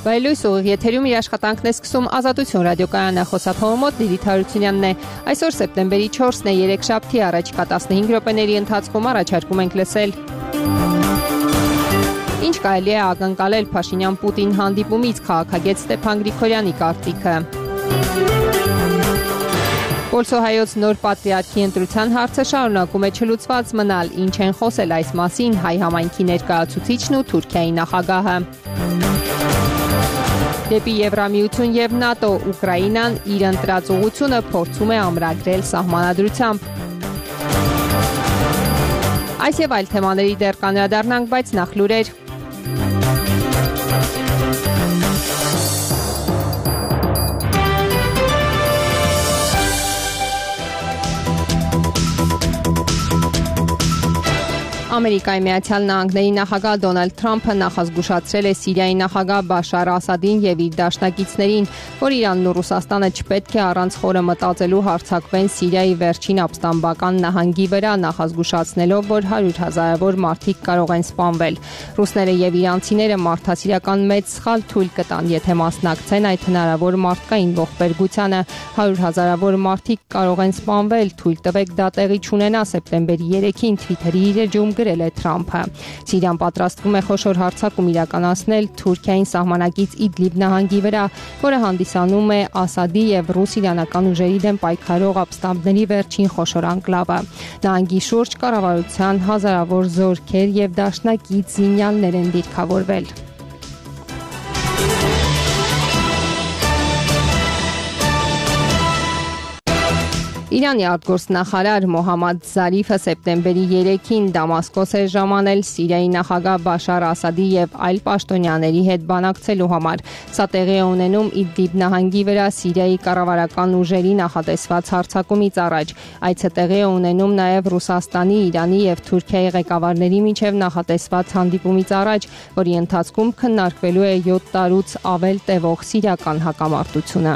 Վայելույս ուղիղ եթերում իր աշխատանքն է սկսում Ազատություն ռադիոկայանը, խոսափողը մոտ Լիլիթ Հարությունյանն է։ Այսօր սեպտեմբերի 4-ն է, երեքշաբթի, առաջիկա 15 րոպեների ընթացքում առաջարկում ենք լսել. Ինչ կարելի է ակնկալել Փաշինյան-Պուտին հանդիպումից, քաղաքագետ Ստեփան Գրիգորյանի կարծիքը։ Պոլսոհայոց նոր պատրիարքի ընտրության հարցը շարունակում է չլուծված մնալ, ինչ են խոսել այս մասին հայ համայնքի ներկայացուցիչն ու Թուրքիայի նախագահը։ Դեպի Եվրամիություն եւ ՆԱՏՕ Ուկրաինան իր ընտրած ուղղությունը փորձում է ամրագրել սահմանադրությամբ։ Այս եւ այլ թեմաների դեռ կանրադառնանք, բայց նախ լուրեր։ Ամերիկայի Միացյալ Նահանգների նախագահ Դոնալդ Թրամփը նախազգուշացրել է Սիրիայի նախագահ Բաշար Ասադին եւ իր դաշնակիցներին, որ Իրանն ու Ռուսաստանը չպետք է առանց խորը մտածելու հարձակվեն Սիրիայի վերջին ապստամբական նահանգի վրա, նախազգուշացնելով, որ 100,000-ավոր մարդիկ կարող են սպանվել։ Ռուսները եւ իրանցիները մարդասիրական մեծ սխալ թույլ կտան, եթե մասնակցեն այդ հնարավոր մարդկային ողբերգությանը։ 100,000-ավոր մարդիկ կարող են սպանվել, թույլ տվեք դա տեղի չունենա, սեպտեմբերի 3-ին Twitter-ի իր էջում գրել է Թրամփը։ Սիրիան պատրաստվում է խոշոր հարձակում իրականացնել Թուրքիային սահմանակից Իդլիբ նահանգի վրա, որը հանդիսանում է Ասադի եւ ռուս-իրանական ուժերի դեմ պայքարող ապստամբների վերջին խոշոր անկլավը։ Նահանգի շուրջ կառավարության հազարավոր զորքեր եւ դաշնակից զինյալներ են դիրքավորվել։ Իրանի արտգործնախարար Մոհամմադ Զարիֆը սեպտեմբերի 3-ին Դամասկոս է ժամանել Սիրիայի նախագահ Բաշար Ասադի եւ այլ պաշտոնյաների հետ բանակցելու համար։ Սա տեղի է ունենում Իդլիբ նահանգի վրա Սիրիայի կառավարական ուժերի նախատեսված հարձակումից առաջ։ Այցը տեղի է ունենում նաեւ Ռուսաստանի, Իրանի եւ Թուրքիայի ղեկավարների միջև նախատեսված հանդիպումից առաջ, որի ընթացքում քննարկվելու է 7 տարուց ավել տևող սիրիական հակամարտությունը։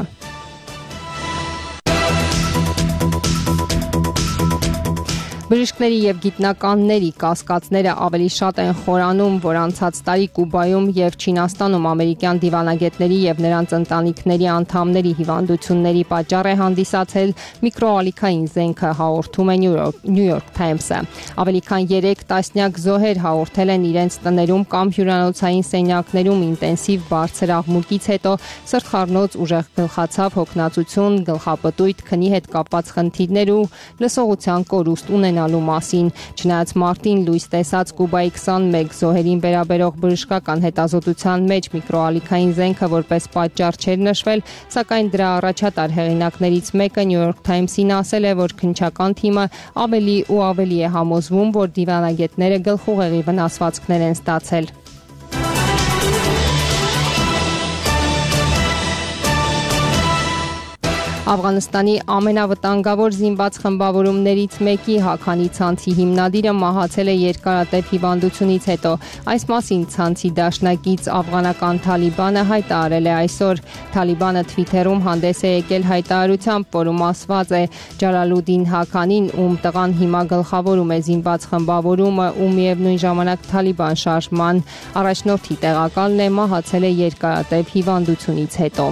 Բժիշկների եւ գիտնականների կասկածները ավելի շատ են խորանում, որ անցած տարի Կուբայում եւ Չինաստանում ամերիկյան դիվանագետների եւ նրանց ընտանիքների անդամների հիվանդությունների պատճառ է հանդիսացել միկրոալիքային զենքը, հաղորդում է New York Times-ը։ Ավելի քան 3 տասնյակ զոհեր հաղորդել են իրենց տներում կամ հյուրանոցային սենյակներում ինտենսիվ բարձր աղմուկից հետո սրտխառնոց, ուժեղ գլխացավ, հոգնածություն, գլխապտույտ, քնի հետ կապված խնդիրներ ու լսողության կորուստ ունենալու մասին։ Չնայած մարտին լույս տեսած Կուբայի 21 զոհերին վերաբերող բժշկական հետազոտության մեջ միկրոալիքային զենքը որպես պատճառ չէր նշվել, սակայն դրա առաջատար հեղինակներից մեկը New York Times-ին ասել է, որ քննչական թիմը ավելի ու ավելի է համոզվում, որ դիվանագետները գլխուղեղի վնասվածքներ են ստացել։ Աֆղանստանի ամենավտանգավոր զինված խմբավորումներից մեկի Հաքանի ցանցի հիմնադիրը մահացել է երկարատև հիվանդությունից հետո։ Այս մասին ցանցի դաշնակից աֆղանական Թալիբանը հայտարարել է այսօր։ Թալիբանը Twitter-ում հանդես է եկել հայտարարությամբ, որում ասված է. Ջալալուդին Հաքանին, ում տղան հիմա գլխավորում է զինված խմբավորումը ու միևնույն ժամանակ Թալիբան շարժման առաջնորդի տեղակալն է, մահացել է երկարատև հիվանդությունից հետո։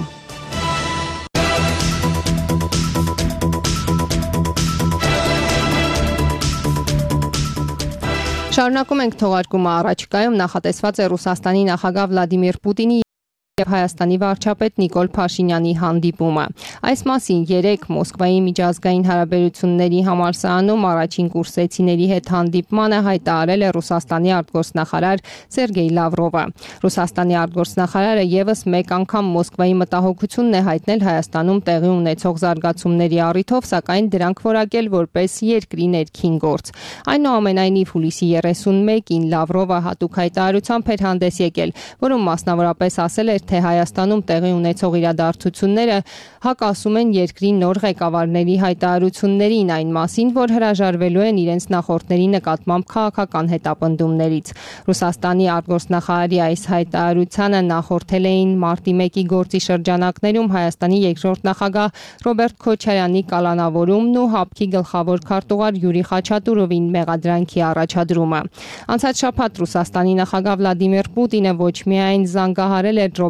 Շարունակում ենք թողարկումը առաջիկայում նախատեսված է Ռուսաստանի նախագահ Վլադիմիր Պուտինի եւ Հայաստանի վարչապետ Նիկոլ Փաշինյանի հանդիպումը։ Այս մասին 3 Մոսկվայի միջազգային հարաբերությունների համալսարանում առաջին կուրսեցիների հետ հանդիպմանը հայտարարել է Ռուսաստանի արտգործնախարար Սերգեյ Լավրովը։ Ռուսաստանի արտգործնախարարը եւս մեկ անգամ Մոսկվայի մտահոգությունն է հայտնել Հայաստանում տեղի ունեցող զարգացումների առիթով, սակայն դրանք որակել որպես երկրի ներքին գործ։ Այնուամենայնիվ հուլիսի 31-ին Լավրովը հատուկ հայտարարությամբ էր հանդես եկել, որում մասնավորապես ասել էր, թե Հայաստանում տեղի ունեցող իրադարձությունները հակասում են երկրի նոր ղեկավարների հայտարարություններին այն մասին, որ հրաժարվելու են իրենց նախորդների նկատմամբ քաղաքական հետապնդումներից։ Ռուսաստանի արտգործնախարարի այս հայտարարությանը նախորդել էին մարտի 1-ի գործի շրջանակներում Հայաստանի երկրորդ նախագահ Ռոբերտ Քոչարյանի կալանավորումն ու ՀԱՊԿ-ի գլխավոր քարտուղար Յուրի Խաչատուրովին մեղադրանքի առաջադրումը։ Անցած շաբաթ Ռուսաստանի նախագահ Վլադիմիր Պուտինը ոչ միայն զանգահարել էր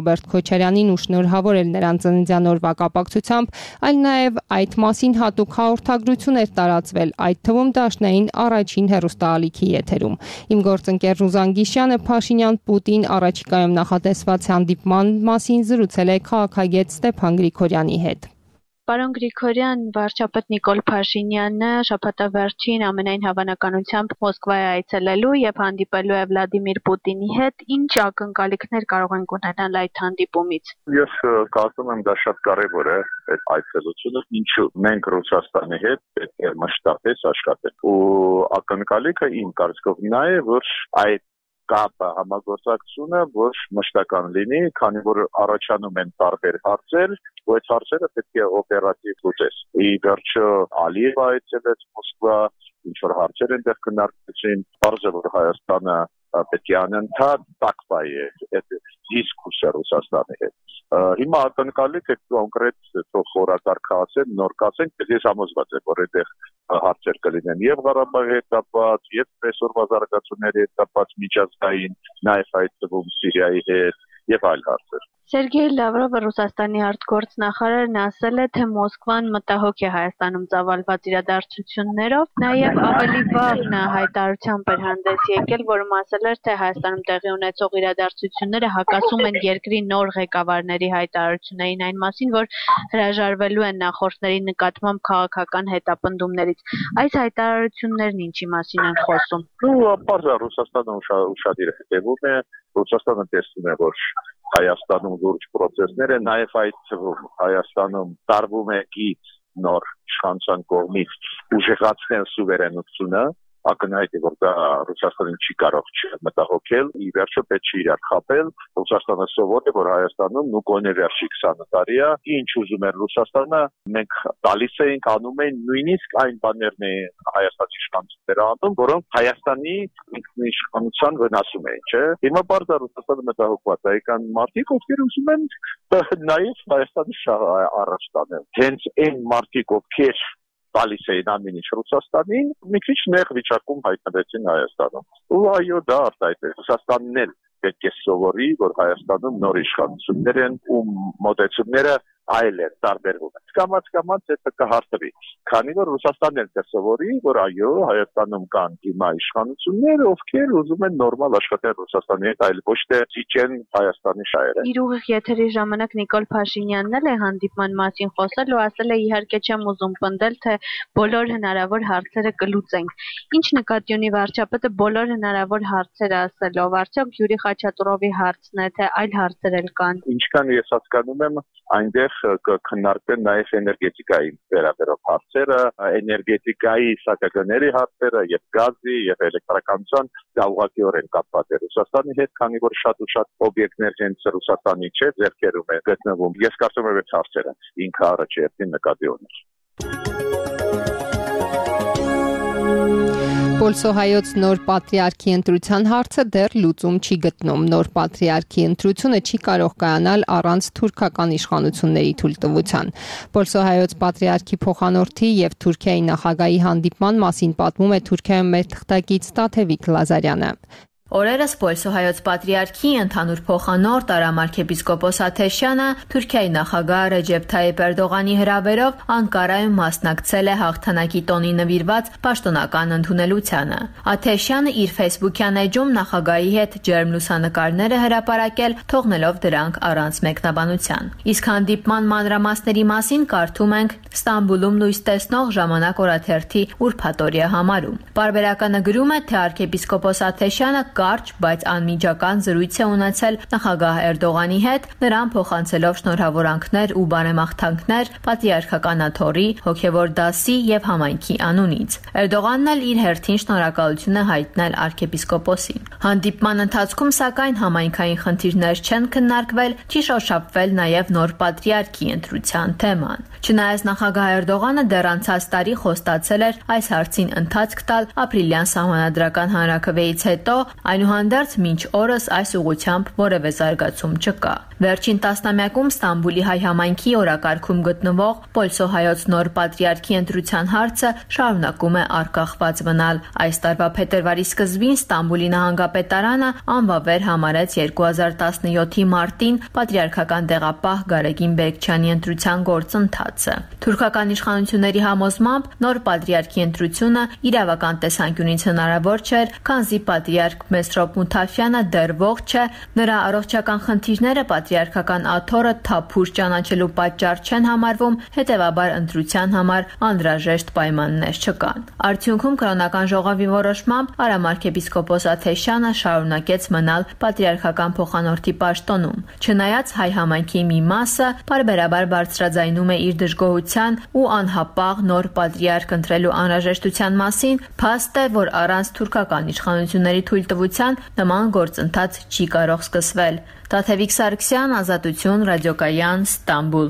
Ռոբերտ Քոչարյանին ու շնորհավորել նրան ծննդյան օրվա կապակցությամբ, այլ նաև այդ մասին հատուկ հաղորդագրություն էր տարածվել, այդ թվում դաշնային առաջին հեռուստաալիքի եթերում։ Իմ գործընկեր Ռուզան Գիշյանը Փաշինյան-Պուտին առաջիկայում նախատեսված հանդիպման մասին զրուցել է քաղաքագետ Ստեփան Գրիգորյանի հետ։ Պարոն Գրիգորյան, վարչապետ Նիկոլ Փաշինյանը շաբաթավերջին ամենայն հավանականությամբ Մոսկվա է այցելելու եւ հանդիպելու է Վլադիմիր Պուտինի հետ։ Ինչ ակնկալիքներ կարող ենք ունենալ այդ հանդիպումից։ Ես կարծում եմ դա շատ կարեւոր է այդ այցելությունը, ինչու մենք Ռուսաստանի հետ պետք է մասշտաբես աշխատենք։ Ու ակնկալիքը իմ կարծիքով նա է, որ այդ կապը համագործակցությունը ոչ մշտական լինի, քանի որ առաջանում են տարբեր հարցեր, ու այդ հարցերը պետք է օպերատիվ լուծես։ Ի վերջո Ալիևը այցելեց Մոսկվա, ինչ որ հարցեր են դեռ քննարկվեցին, բարձր որ Հայաստանը պետք է անընդհատ տակվայի այդ դիսկուսը Ռուսաստանի հետ։ Հիմա ակնկալիք է կոնկրետ թող խորակարգ ասեն, նոր կասեն, ես համոզված եմ, որ այդտեղ հարցեր կլինեն եւ Ղարաբաղի հետ կապված, եւ այսօրվա զարգացումների հետ կապված միջազգային, նաեւ այդ թվում Սիրիայի հետ եւ այլ հարցեր։ Սերգեյ Լավրովը Ռուսաստանի արտգործնախարարն ասել է, թե Մոսկվան մտահոգ է Հայաստանում ծավալված իրադարձություններով, նաև ավելի վաղ նա հայտարարությամբ էր հանդես եկել, որում ասել էր, թե Հայաստանում տեղի ունեցող իրադարձությունները հակասում են երկրի նոր ղեկավարների հայտարարություններին այն մասին, որ հրաժարվելու են նախորդների նկատմամբ քաղաքական հետապնդումներից։ Այս հայտարարություններն ինչի մասին են խոսում։ Պարզա Ռուսաստանը ուշադիր հետևում է, Ռուսաստանը տեսնում է, որ Հայաստանում լուրջ process-ներ են, նաև այդ թվում Հայաստանում տարվում է գիծ նոր իշխանության կողմից ուժեղացնել սուվերենությունը, ակնհայտ է, որ դա Ռուսաստանին չի կարող մտահոգել, ի վերջո պետք չի իրար խաբել, Ռուսաստանը սովոր է, որ Հայաստանում նույն վերջի 20 տարի է, ինչ ուզում էր Ռուսաստանը, մենք տալիս էինք, անում էին նույնիսկ այն բաներն են Հայաստանի իշխանությունները անում, որոնք Հայաստանի ինքնիշխանության վնասում էին, չէ՞։ Հիմա բարձր Ռուսաստանը մտահոգված է, կան մարդիկ, ովքեր ուզում են նաև Հայաստանի շահը առաջ տանել։ Հենց այն մարդիկ, ովքեր տալիս էին ամեն ինչ Ռուսաստանին, մի քիչ նեղ վիճակում հայտնվեցին Հայաստանում։ Ու այո, դա արտահայտ է։ Ռուսաստանն էլ պետք է սովորի, որ Հայաստանում նոր իշխանություններ են, ու մոտեցումները այլ են, տարբերվում են։ Կամաց դա կհարթվի, քանի որ Ռուսաստանն էլ կսովորի, որ այո, Հայաստանում կան հիմա իշխանություններ, ովքեր ուզում են նորմալ աշխատել Ռուսաստանի հետ, այլ ոչ թե ճիճեն Հայաստանի շահերը։ Իր ուղիղ եթերի ժամանակ Նիկոլ Փաշինյանն էլ է հանդիպման մասին խոսել ու ասել է, իհարկե չեմ ուզում պնդել, թե բոլոր հնարավոր հարցերը կլուծենք։ Ինչ նկատի ունի վարչապետը բոլոր հնարավոր հարցերը ասելով, արդյոք Յուրի Խաչատուրովի հարցն է, թե այլ հարցեր էլ կան։ Ինչքան ես հասկանում եմ, այնտեղ կքննարկվեն նաև էներգետիկայի վերաբերող հարցերը, էներգետիկայի սակագների հարցերը եւ գազի եւ էլեկտրականության դա ուղղակիորեն կապված է Ռուսաստանի հետ, քանի որ շատ ու շատ օբյեկտներ հենց Ռուսաստանի չէ, ձեռքերում է գտնվում։ Ես կարծում եմ, այդ հարցերը ինքը առաջերտին նկատի ուներ։ Պոլսոհայոց նոր պատրիարքի ընտրության հարցը դեռ լուծում չի գտնում։ Նոր պատրիարքի ընտրությունը չի կարող կայանալ առանց թուրքական իշխանությունների թույլտվության։ Պոլսոհայոց պատրիարքի փոխանորդի եւ Թուրքիայի նախագահի հանդիպման մասին պատմում է Թուրքիայում մեր թղթակից Տաթևիկ Լազարյանը։ Օրերս Պոլսոհայոց պատրիարքի ընդհանուր փոխանորդ արամարքեպիսկոպոս Աթեշյանը Թուրքիայի նախագահ Ռեջեփ Թայիփ Էրդողանի հրավերով Անկարայում մասնակցել է հաղթանակի տոնի նվիրված պաշտոնական ընդունելությանը։ Աթեշյանը իր Facebook-յան էջում նախագահի հետ ջերմ լուսանկարներ է հրապարակել, թողնելով դրանք առանց մեկնաբանության։ Իսկ հանդիպման մանրամասների մասին կարդում ենք Ստամբուլում լույս տեսնող Ժամանակ օրաթերթի ուրբաթօրյա համարում։ Պարբերականը գրում է, թե arczepiskopos Աթեշյանը կարճ, բայց անմիջական զրույց է ունեցել նախագահ Էրդողանի հետ, նրան փոխանցելով շնորհավորանքներ ու բարեմաղթանքներ պատրիարքական աթոռի, հոգևոր դասի եւ համայնքի անունից։ Էրդողանն էլ իր հերթին շնորհակալություն է հայտնել arczepiskoposին։ Հանդիպման ընթացքում սակայն համայնքային խնդիրներ չեն քննարկվել, չի շոշափվել նաեւ նոր պատրիարքի ընտրության թեման։ Չնայած նախագահ Էրդողանը դեռ անցած տարի խոստացել էր այս հարցին ընթացք տալ ապրիլյան սահմանադրական հանրաքվեից հետո, այնուհանդերձ մինչ օրս այս ուղղությամբ որևէ զարգացում չկա։ Վերջին տասնամյակում Ստամբուլի հայ համայնքի օրակարգում գտնվող Պոլսո հայոց նոր պատրիարքի ընտրության հարցը շարունակում է առկախված մնալ։ Այս տարվա փետրվարի սկզբին Ստամբուլի նահանգապետարանը անվավեր համարեց 2017-ի մարտին պատրիարքական տեղապահ Գարեգին Բեկչյանի ընտրության գործընթացը։ Թուրքական իշխանությունների համոզմամբ նոր պատրիարքի ընտրությունը իրավական տեսանկյունից հնարավոր չէր, քանզի պատրիարք Մեսրոպ Մութաֆյանը դեռ ողջ չէ, նրա առողջական խնդիրները պատրիարքական աթոռը թափուր ճանաչելու պատճառ չեն համարվում, հետևաբար ընտրության համար անհրաժեշտ պայմաններ չկան։ Արդյունքում կրոնական ժողովի որոշմամբ արամարքեպիսկոպոս Աթեշյանը շարունակեց մնալ պատրիարքական փոխանորդի պաշտոնում։ Չնայած հայ համայնքի մի մասը բարբերաբար բարձրաձայնում է իր դժգոհության ու անհապաղ նոր պատրիարք ընտրելու անհրաժեշտության մասին, փաստ է, որ առանց թուրքական իշխանությունների թույլտվության նման գործընթաց չի կարող սկսվել։ Տաթևիկ Սարգսյան, Ազատություն, Ռադիոկայան, Ստամբուլ։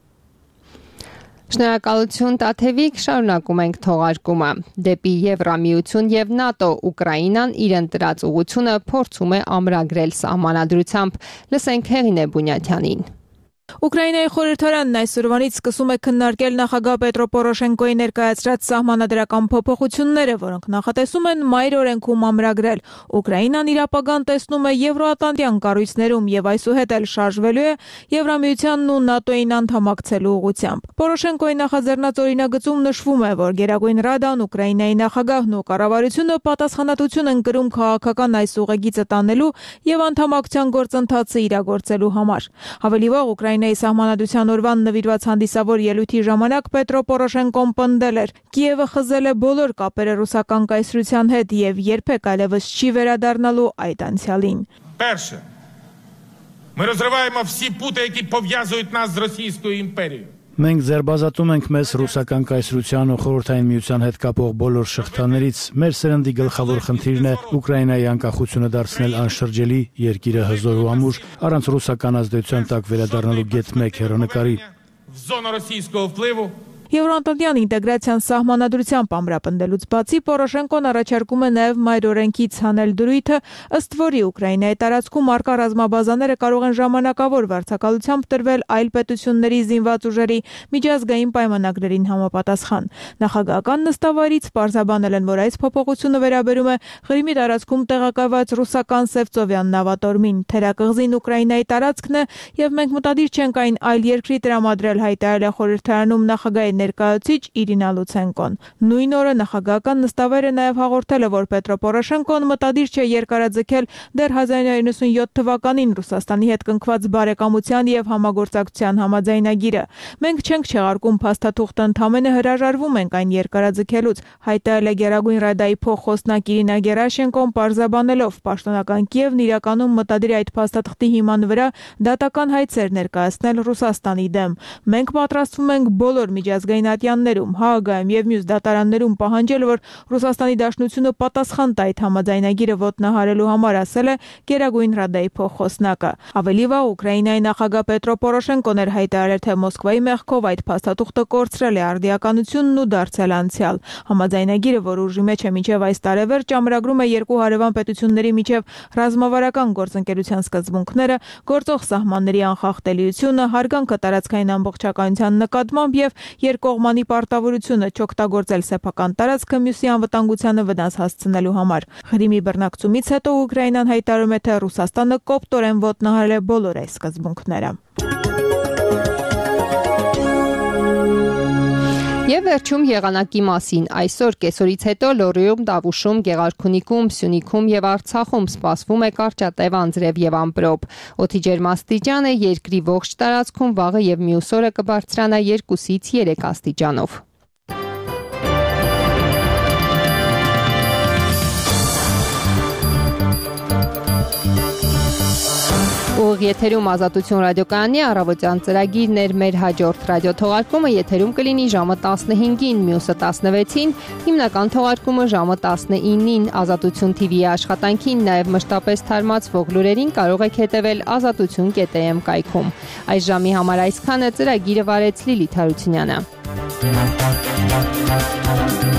Շնորհակալություն Տաթևիկ, շարունակում ենք թողարկումը։ Դեպի Եվրամիություն եւ ՆԱՏՕ Ուկրաինան իր ընտրած ուղղությունը փորձում է ամրագրել սահմանադրությամբ։ Լսենք Հեղինե Բունյաթյանին։ Ուկրաինայի խորհրդարանն այսօրվանից սկսում է քննարկել նախագահ Պետրո Պորոշենկոյի ներկայացրած սահմանադրական փոփոխությունները, որոնք նախատեսում են մայր օրենքում ամրագրել։ Ուկրաինան իր ապագան տեսնում է եվրոատլանտյան կառույցներում եւ այսուհետ էլ շարժվելու է Եվրամիությանն ու ՆԱՏՕ-ին անդամակցելու ուղղությամբ։ Պորոշենկոյի նախաձեռնած օրինագծում նշվում է, որ Գերագույն Ռադան Ուկրաինայի նախագահն ու կառավարությունը պատասխանատվություն են կրում քաղաքական այս ուղեգիծը տանելու եւ անդամակցության գործընթացը իրագործելու համար։ Ավելի վաղ Ուկրաինայի սահմանադրության օրվան նվիրված հանդիսավոր ելույթի ժամանակ Պետրո Պորոշենկոն պնդել էր. Կիևը խզել է բոլոր կապերը ռուսական կայսրության հետ եւ երբեք այլևս չի վերադառնալու այդ անցյալին։ Перше. Ми розриваємо всі пути, які пов'язують нас з Російською імперією. Մենք ձերբազատում ենք մեզ ռուսական կայսրության ու խորհրդային միության հետ կապող բոլոր շղթաներից։ Մեր սերնդի գլխավոր խնդիրն է Ուկրաինայի անկախությունը դարձնել անշրջելի, երկիրը հզոր ու ամուր, առանց ռուսական ազդեցության տակ վերադառնալու գեթ 1 հեռանկարի։ В зону російського впливу. Եվրոատլանտյան ինտեգրացիան սահմանադրությամբ ամրապնդելուց բացի Պորոշենկոն առաջարկում է նաև մայր օրենքից հանել դրույթը, ըստ որի Ուկրաինայի տարածքում առկա ռազմաբազաները կարող են ժամանակավոր վարձակալությամբ տրվել այլ պետությունների զինված ուժերի միջազգային պայմանագրերին համապատասխան։ Նախագահական նստավայրից պարզաբանել են, որ այս փոփոխությունը վերաբերում է Ղրիմի տարածքում տեղակայված ռուսական Սևծովյան նավատորմին։ Թերակղզին Ուկրաինայի տարածքն է եւ մենք մտադիր չենք այն այլ երկրի տրամադրել, հայտարարել է խորհրդարանում նախագահի ներկայացուցիչ Իրինա Լուցենկոն։ Նույն օրը նախագահական նստավայրը նաև հաղորդել է, որ Պետրո Պորոշենկոն մտադիր չէ երկարաձգել դեռ 1997 թվականին Ռուսաստանի հետ կնքված բարեկամության եւ համագործակցության համաձայնագիրը։ Մենք չենք չեղարկում փաստաթուղթը, ընդամենը հրաժարվում ենք այն երկարաձգելուց, հայտարարել է Գերագույն Ռադայի փոխխոսնակ Իրինա Գերաշենկոն, պարզաբանելով պաշտոնական Կիևն իրականում մտադիր է այդ փաստաթղթի հիման վրա դատական հայցեր ներկայացնել Ռուսաստանի դեմ։ Մենք պատրաստվում ենք բոլոր միջազգային ատյաններում, Հաագայում եւ մյուս դատարաններում պահանջել, որ Ռուսաստանի Դաշնությունը պատասխան տա այդ համաձայնագիրը ոտնահարելու համար, ասել է Գերագույն Ռադայի փոխխոսնակը։ Ավելի վաղ Ուկրաինայի նախագահ Պետրո Պորոշենկոն էր հայտարարել, թե Մոսկվայի մեղքով այդ փաստաթուղթը կորցրել է արդիականությունն ու դարձել անցյալ։ Համաձայնագիրը, որ ուժի մեջ է մինչև այս տարեվերջ, ամրագրում է երկու հարևան պետությունների միջև ռազմավարական գործընկերության սկզբունքները, գործող սահմանների անխախտելիությունը, հարգանքը տարածքային ամբողջականության նկատմամբ եւ երկկողմանի պարտավորությունը չօգտագործել սեփական տարածքը մյուսի անվտանգությանը վնաս հասցնելու համար։ Ղրիմի բռնակցումից հետո Ուկրաինան հայտարարում է, թե Ռուսաստանը կոպտորեն ոտնահարել է բոլոր այս սկզբունքները։ Եվ վերջում եղանակի մասին։ Այսօր կեսօրից հետո Լոռիում, Դավուշում, Գեղարքունիքում, Սյունիքում եւ Արցախում սպասվում է կարճատև անձրև եւ ամպրոպ։ Օդի ջերմաստիճանը երկրի ողջ տարածքում վաղը եւ մյուս օրը կբարձրանա 2-ից 3 աստիճանով։ Ուղիղ եթերում Ազատություն ռադիոկայանի առավոտյան ծրագիրն էր։ Մեր հաջորդ ռադիոթողարկումը եթերում կլինի ժամը 15-ին, մյուսը 16-ին, հիմնական թողարկումը ժամը 19-ին։ Ազատություն TV-ի աշխատանքին, նաև մշտապես թարմացվող լուրերին կարող եք հետևել azatutun.am կայքում։ Այս ժամի համար այսքանը, ծրագիրը վարեց Լիլիթ Հարությունյանը։